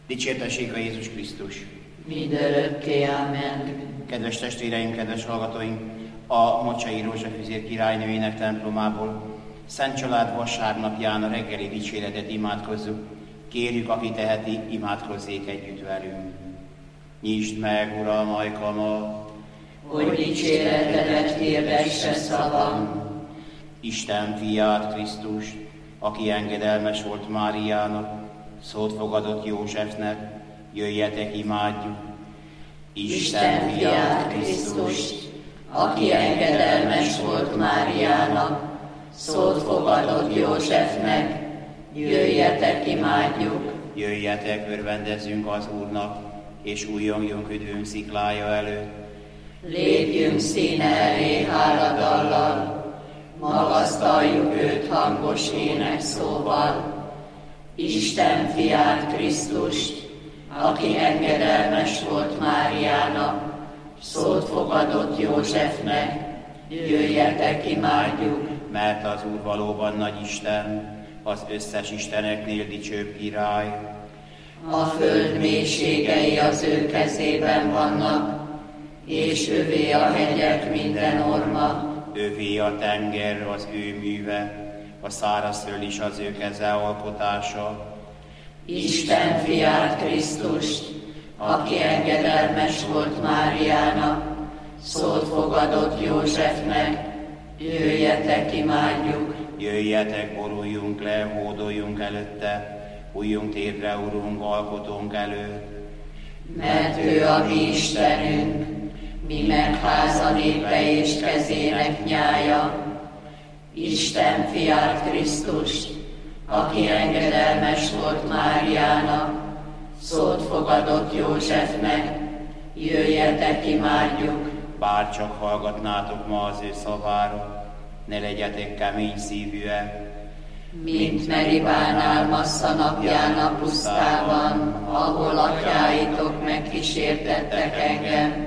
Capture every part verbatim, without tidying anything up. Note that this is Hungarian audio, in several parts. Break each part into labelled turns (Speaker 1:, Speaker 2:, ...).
Speaker 1: Dicsértessék a Jézus Krisztus!
Speaker 2: Mindörökké, amen.
Speaker 1: Kedves testvéreim, kedves hallgatóink! A Mocsai Rózsafűzér királynőjének templomából Szent Család vasárnapján a reggeli dicséretet imádkozzuk. Kérjük, aki teheti, imádkozzék együtt velünk. Nyisd meg, Uram, ajkamat,
Speaker 2: hogy dicséretedet hirdesse szavam.
Speaker 1: Isten fiát, Krisztust, aki engedelmes volt Máriának, szót fogadott Józsefnek, jöjjetek, imádjuk.
Speaker 2: Isten fiát, Krisztust, aki engedelmes volt Máriának, szót fogadott Józsefnek, jöjjetek, imádjuk.
Speaker 1: Jöjjetek, örvendezzünk az Úrnak, és újjongjunk üdvünk sziklája előtt.
Speaker 2: Lépjünk színe elé háladallal, magasztaljuk őt hangos énekszóval. Isten fiát, Krisztust, aki engedelmes volt Máriának, szót fogadott Józsefnek, jöjjetek, imádjuk.
Speaker 1: Mert az Úr valóban nagy Isten, az összes isteneknél dicsőbb király.
Speaker 2: A föld mélységei az ő kezében vannak, és övé a hegyek minden orma.
Speaker 1: Övé a tenger, az ő műve, a szárazföld is az ő keze alkotása.
Speaker 2: Isten fiát, Krisztust, aki engedelmes volt Máriának, szót fogadott Józsefnek, jöjjetek, imádjuk.
Speaker 1: Jöjjetek, boruljunk le, hódoljunk előtte, újjunk térdre, Urunk, alkotónk előtt.
Speaker 2: Mert ő a mi Istenünk, mi megháza népe és kezének nyája. Isten fiát, Krisztust, aki engedelmes volt Máriának, szót fogadott Józsefnek, jöjjetek, imádjuk.
Speaker 1: Bár csak hallgatnátok ma az ő szavára, ne legyetek kemény szívűek.
Speaker 2: Mint Meribánál Massza napján a pusztában, ahol atyáitok megkísértettek engem,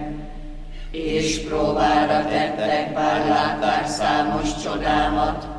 Speaker 2: és próbára tettek, bár látták számos csodámat.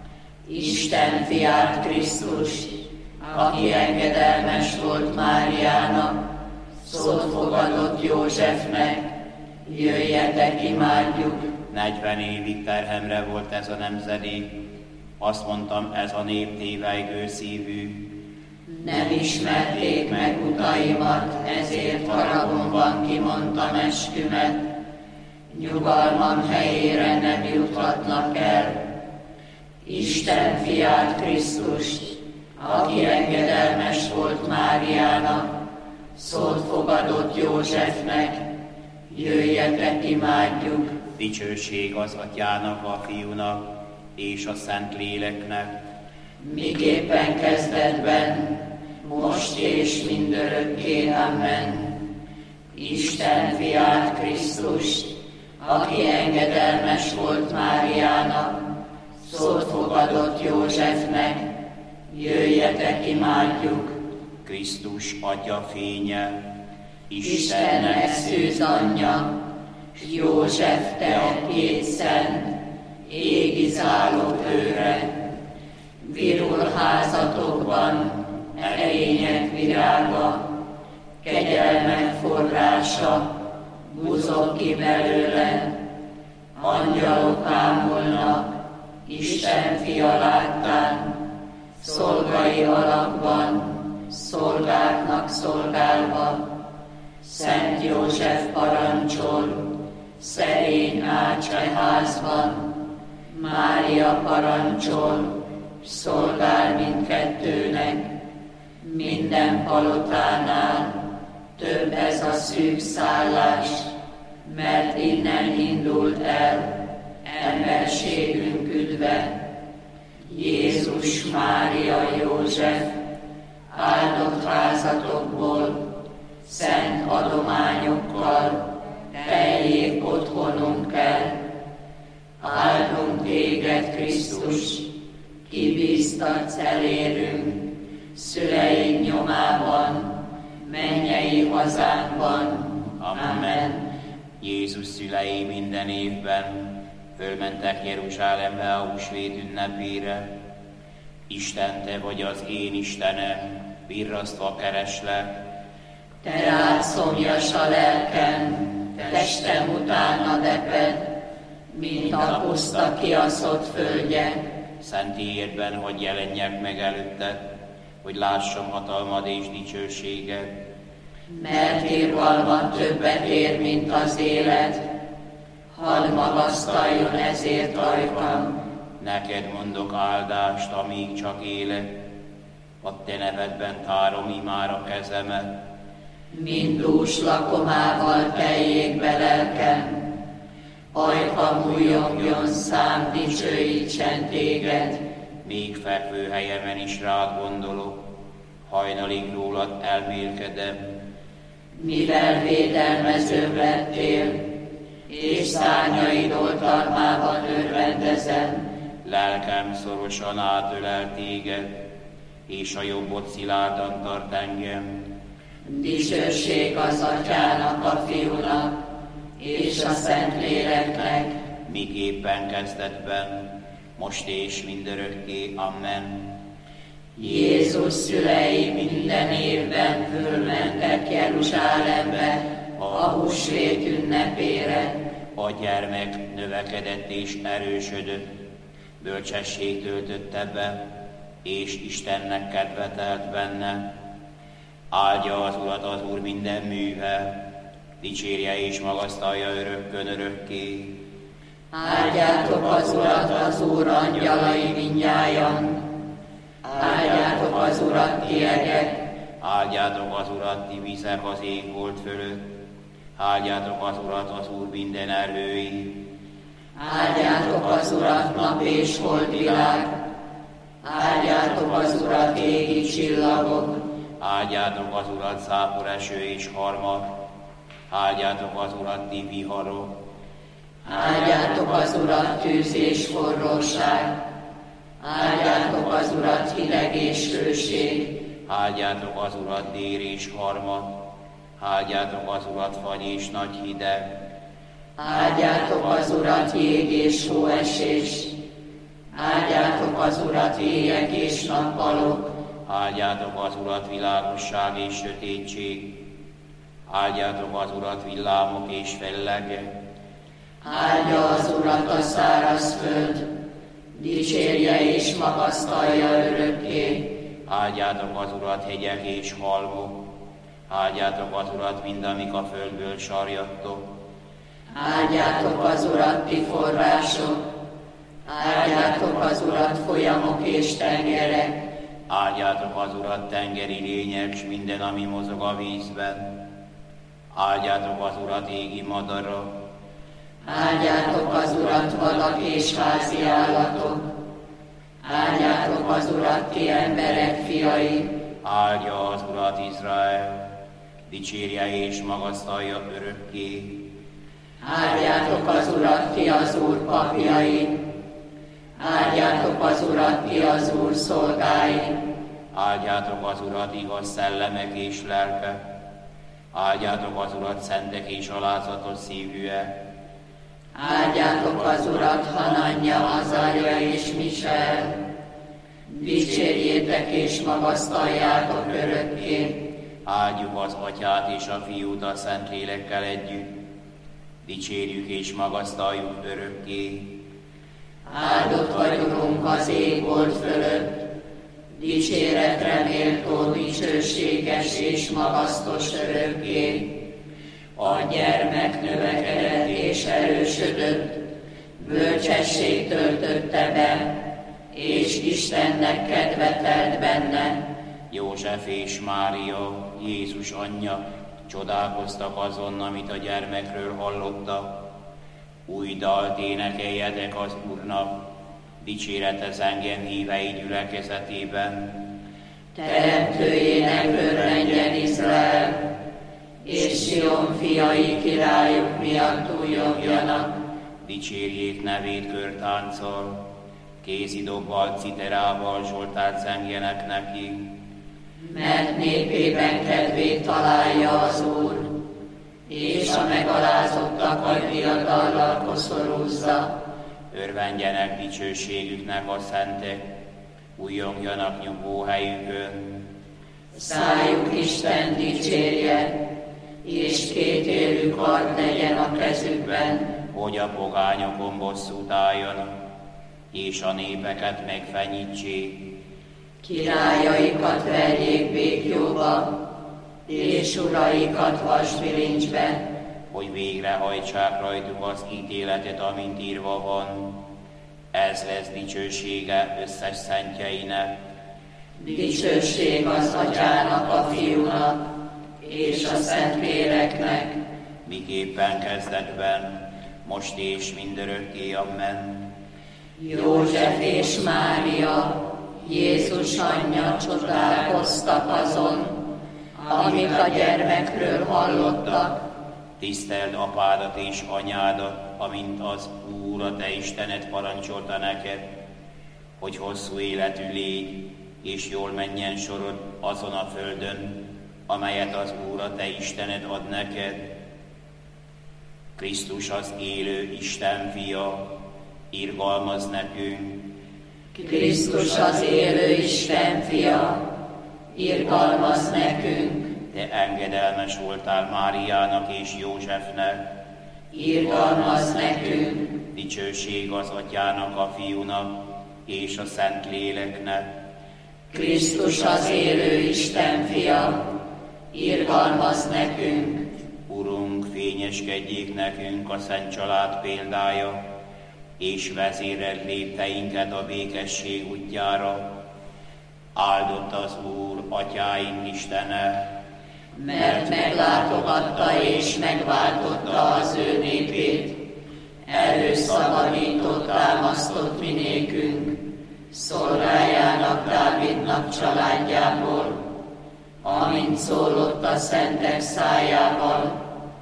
Speaker 2: Isten fiát, Krisztust, aki engedelmes volt Máriának, szót fogadott Józsefnek, jöjjetek, imádjuk.
Speaker 1: Negyven évig terhemre volt ez a nemzedék, azt mondtam, ez a nép tévejgő szívű.
Speaker 2: Nem ismerték meg utaimat, ezért haragomban kimondtam eskümet. Nyugalmam helyére nem juthatnak el. Isten fiát, Krisztust, aki engedelmes volt Máriának, szót fogadott Józsefnek, jöjjetek, imádjuk.
Speaker 1: Dicsőség az Atyának, a Fiúnak és a Szent Léleknek,
Speaker 2: miképpen kezdetben, most és mindörökké, amen. Isten fiát, Krisztust, aki engedelmes volt Máriának, szót fogadott Józsefnek, jöjjetek, imádjuk.
Speaker 1: Krisztus Atya fénye,
Speaker 2: Istennek szűz anyja, József te a két szent, égi zálog őre. Virul házatokban erények virága, kegyelmek forrása, buzog ki belőle. Angyalok ámulnak, Isten fia láttán, szolgai alakban, szolgáknak szolgálva. Szent József parancsol, szerény ács e házban, Mária parancsol, szolgál mindkettőnek. Minden palotánál több ez a szűk szállás, mert innen indult el emberségünk üdve. Jézus, Mária, József, áldott házatokból, szent adományokkal teljék otthonunk el. Áldunk téged, Krisztus, kibíztatsz elérünk, szüleink nyomában, mennyei hazánkban. Amen.
Speaker 1: Jézus szülei minden évben fölmentek Jeruzsálembe a húsvét ünnepére. Isten, te vagy az én Istenem, virrasztva kereslek,
Speaker 2: Te rád szomjas a lelkem, testem utánad eped, mint a puszta kiaszott földje.
Speaker 1: Szentélyedben, hogy jelenjek meg előtted, hogy lássam hatalmad és dicsőséged.
Speaker 2: Mert irgalmad többet ér, mint az élet, hadd magasztaljon ezért ajkam.
Speaker 1: Neked mondok áldást, amíg csak élek, a te nevedben tárom imár a kezemet.
Speaker 2: Mint dús lakomával teljék be lelkem, ajkam újongjon szám, dicsőítsen téged.
Speaker 1: Még fekvő helyemen is rád gondolok, hajnalig rólad elmélkedem.
Speaker 2: Mivel védelmezőm lettél, és szárnyaid oltalmában örvendezem,
Speaker 1: lelkem szorosan átölel téged, és a jobbot szilárdan tart engem.
Speaker 2: Dicsőség az Atyának, a Fiúnak, és a Szentléleknek,
Speaker 1: miképpen kezdetben, most és mindörökké. Amen.
Speaker 2: Jézus szülei minden évben fölmentek Jeruzsálembe a húsvét ünnepére.
Speaker 1: A gyermek növekedett és erősödött, bölcsesség töltötte be, és Istennek kedve telt benne. Áldja az Urat az Úr minden műve, dicsérje és magasztalja örökkön örökké.
Speaker 2: Áldjátok az Urat, az Úr angyalai mindnyájan, áldjátok az Urat ti egek,
Speaker 1: áldjátok az Urat ti vizek az ég volt fölött, áldjátok az Urat az Úr minden erői.
Speaker 2: Áldjátok az Urat nap és holdvilág, áldjátok az Urat égi csillagok,
Speaker 1: áldjátok az Urat zápor eső és harmat, áldjátok az Urat ti viharok.
Speaker 2: Áldjátok az Urat tűz és forróság, áldjátok az Urat hideg és hőség,
Speaker 1: áldjátok az Urat dér és harmat, áldjátok az Urat fagy és nagy hideg.
Speaker 2: Áldjátok az Urat jég és hóesés, áldjátok az Urat éjek és nappalok,
Speaker 1: áldjátok az Urat világosság és sötétség, áldjátok az Urat villámok és fellegek.
Speaker 2: Áldja az Urat a száraz föld, dicsérje és magasztalja örökké.
Speaker 1: Áldjátok az Urat hegyek és halmok, áldjátok az Urat mind, amik a földből sarjadtok.
Speaker 2: Áldjátok az Urat ti források, áldjátok az Urat folyamok és tengerek.
Speaker 1: Áldjátok az Urat tengeri lények, s minden, ami mozog a vízben. Áldjátok az Urat égi madarak.
Speaker 2: Áldjátok az Urat vadak és házi állatok, áldjátok az Urat ti emberek fiai.
Speaker 1: Áldja az Urat Izrael, dicsérje és magasztalja örökké.
Speaker 2: Áldjátok az Urat ti az Úr papjai, áldjátok az Urat ti az Úr szolgái.
Speaker 1: Áldjátok az Urat igaz szellemek és lelkek, áldjátok az Urat szentek és alázatos szívűek.
Speaker 2: Áldjátok az Urat Hananja, Azarja és Misael, dicsérjétek és magasztaljátok örökké.
Speaker 1: Áldjuk az Atyát és a Fiút a Szentlélekkel együtt, dicsérjük és magasztaljuk örökké.
Speaker 2: Áldott vagy, Urunk, az égbolt fölött, dicséretre méltó, dicsőséges és magasztos örökké. A gyermek növekedett és erősödött, bölcsesség töltötte be, és Istennek kedve telt benne.
Speaker 1: József és Mária, Jézus anyja, csodálkoztak azon, amit a gyermekről hallottak. Új dalt énekeljetek az Úrnak, dicséretez engem hívei gyülekezetében.
Speaker 2: Teremtőjének örvendjen Izrael, és Sion fiai királyuk miatt újongjanak.
Speaker 1: Dicsérjék nevét körtánccal, kézidobbal, citerával zsoltárt zengjenek neki.
Speaker 2: Mert népében kedvét találja az Úr, és a megalázottakat diadallal koszorúzza.
Speaker 1: Örvendjenek dicsőségüknek a szentek, újongjanak nyugvó helyükön.
Speaker 2: szájuk Isten dicsérje, és kétélű kard legyen a kezükben,
Speaker 1: hogy a pogányokon bosszút álljon, és a népeket megfenyítsék.
Speaker 2: Királyaikat verjék békjóba, és uraikat vasbilincsbe,
Speaker 1: hogy végrehajtsák rajtuk az ítéletet, amint írva van. Ez lesz dicsősége összes szentjeinek.
Speaker 2: Dicsőség az Atyának, a Fiúnak, és a Szentléleknek,
Speaker 1: miképpen kezdetben, most és mindörökké, amen.
Speaker 2: József és Mária, Jézus anyja, csodálkoztak azon, amik a gyermekről hallottak.
Speaker 1: Tiszteld apádat és anyádat, amint az Úr, a te Istened parancsolta neked, hogy hosszú életű légy, és jól menjen sorod azon a földön, amelyet az Úr, a te Istened ad neked. Krisztus az élő Isten fia, irgalmaz nekünk.
Speaker 2: Krisztus az élő Isten fia, irgalmaz nekünk.
Speaker 1: Te engedelmes voltál Máriának és Józsefnek,
Speaker 2: irgalmaz nekünk.
Speaker 1: Dicsőség az Atyának, a Fiúnak és a Szentléleknek.
Speaker 2: Krisztus az élő Isten fia, irgalmaz nekünk.
Speaker 1: Urunk, fényeskedjék nekünk a Szent Család példája, és vezéreld lépteinket a békesség útjára. Áldott az Úr, atyáink Istene,
Speaker 2: mert meglátogatta és megváltotta az ő népét, előszabadított, támasztott mi nékünk, szolgájának, Dávidnak családjából, amint szólott a szentek szájával,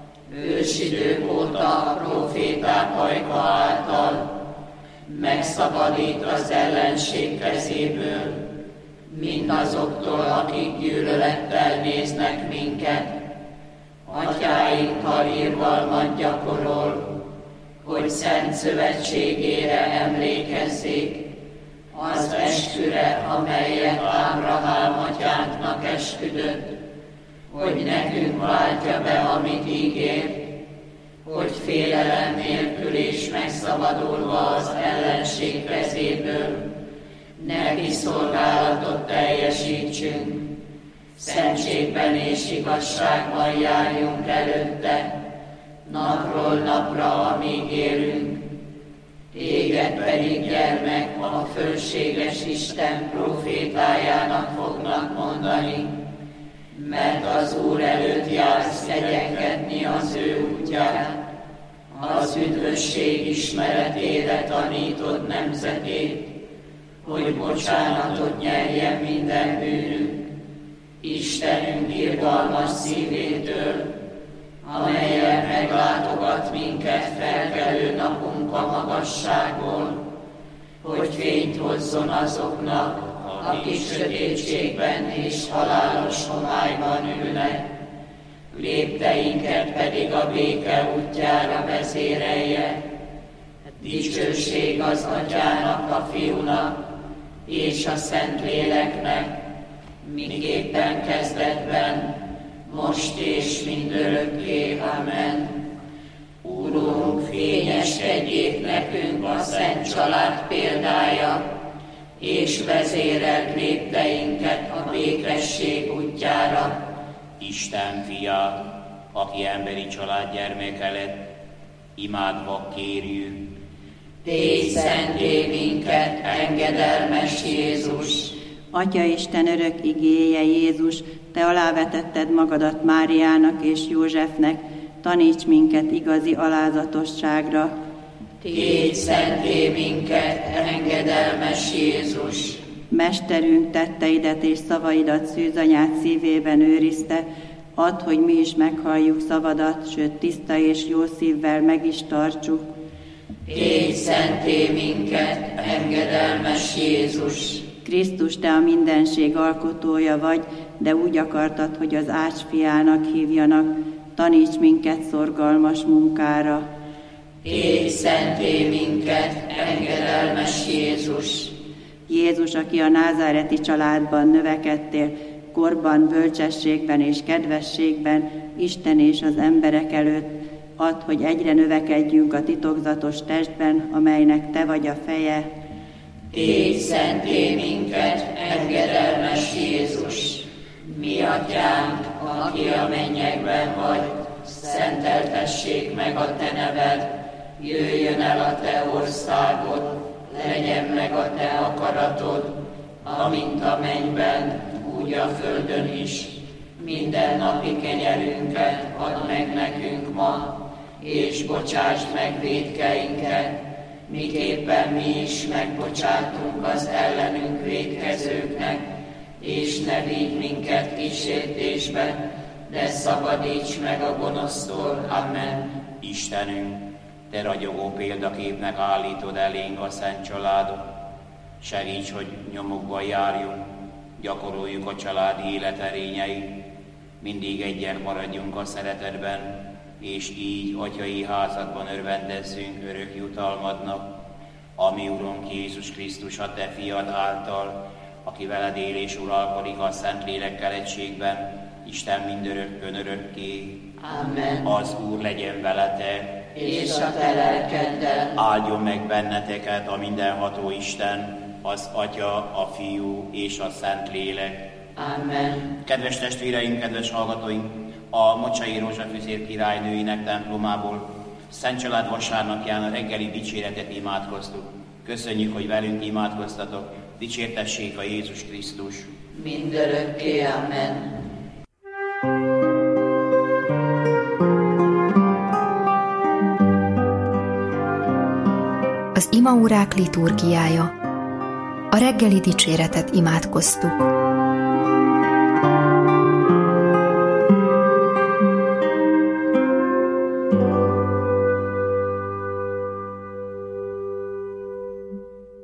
Speaker 2: ősidők óta a próféták ajka által, megszabadít az ellenség kezéből, mindazoktól, akik gyűlölettel néznek minket, atyáinkkal irgalmat gyakorol, hogy szent szövetségére emlékezzék, az esküre, amelyet Ábrahám atyánknak esküdött, hogy nekünk váltja be, amit ígért, hogy félelem nélkül és megszabadulva az ellenség kezéből, neki szolgálatot teljesítsünk, szentségben és igazságban járjunk előtte, napról napra, amíg élünk. Téged pedig, gyermek, a fölséges Isten prófétájának fognak mondani, mert az Úr előtt jársz egyenkedni az ő útját, az üdvösség ismeretére tanítod nemzetét, hogy bocsánatot nyerjen minden bűnünk, Istenünk irgalmas szívétől, amelyen meglátogat minket felkelő napunk a magasságból, hogy fényt hozzon azoknak, akik sötétségben és halálos homályban ülnek, lépteinket pedig a béke útjára vezérelje. Dicsőség az Atyának, a Fiúnak és a Szentléleknek, miképpen kezdetben, most és mindörökké. Amen. Urunk, fényeskedjék nekünk a Szent Család példája, és vezéreld lépteinket a békesség útjára.
Speaker 1: Isten fia, aki emberi család gyermeke lett, imádva kérjük.
Speaker 2: Tégy szenté minket, engedelmes Jézus!
Speaker 3: Atya Isten örök igéje, Jézus, te alávetetted magadat Máriának és Józsefnek, taníts minket igazi alázatosságra.
Speaker 2: Tégy szenté minket, engedelmes Jézus!
Speaker 3: Mesterünk, tetteidet és szavaidat szűzanyád szívében őrizte, add, hogy mi is meghalljuk szavadat, sőt tiszta és jó szívvel meg is tartsuk.
Speaker 2: Tégy szenté minket, engedelmes Jézus!
Speaker 3: Krisztus, te a mindenség alkotója vagy, de úgy akartad, hogy az Ács fiának hívjanak, taníts minket szorgalmas munkára.
Speaker 2: Tégy szenté minket, engedelmes Jézus!
Speaker 3: Jézus, aki a názáreti családban növekedtél, korban, bölcsességben és kedvességben, Isten és az emberek előtt. Add, hogy egyre növekedjünk a titokzatos testben, amelynek Te vagy a feje.
Speaker 2: Tégy szenté minket, engedelmes Jézus! Mi atyánk, aki a mennyekben vagy, szenteltessék meg a Te neved, jöjjön el a Te országod, legyen meg a Te akaratod, amint a mennyben, úgy a földön is. Minden napi kenyerünket add meg nekünk ma, és bocsásd meg vétkeinket, miképpen mi is megbocsátunk az ellenünk vétkezőknek, és ne vigy minket kísértésbe, de szabadíts meg a gonosztól. Amen.
Speaker 1: Istenünk, Te ragyogó példaképnek állítod elénk a szent családot. Segíts, hogy nyomukban járjunk, gyakoroljuk a családi élet erényeit, mindig egyek maradjunk a szeretetben, és így atyai házadban örvendezzünk örök jutalmadnak, ami Urunk Jézus Krisztus, a Te fiad által, aki veled él és uralkodik a Szentlélekkel egységben, Isten mindörökkön örökké.
Speaker 2: Amen.
Speaker 1: Az Úr legyen veletek,
Speaker 2: és a Te lelkeddel.
Speaker 1: Áldjon meg benneteket a mindenható Isten, az Atya, a Fiú és a Szentlélek.
Speaker 2: Amen.
Speaker 1: Kedves testvéreim, kedves hallgatóink, a Mocsai Rózsafüzér királynőinek templomából Szent Család vasárnapján a reggeli dicséretet imádkoztuk. Köszönjük, hogy velünk imádkoztatok. Dicsértessék a Jézus Krisztus.
Speaker 2: Mindörökké. Amen.
Speaker 4: Az imaórák liturgiája. A reggeli dicséretet imádkoztuk.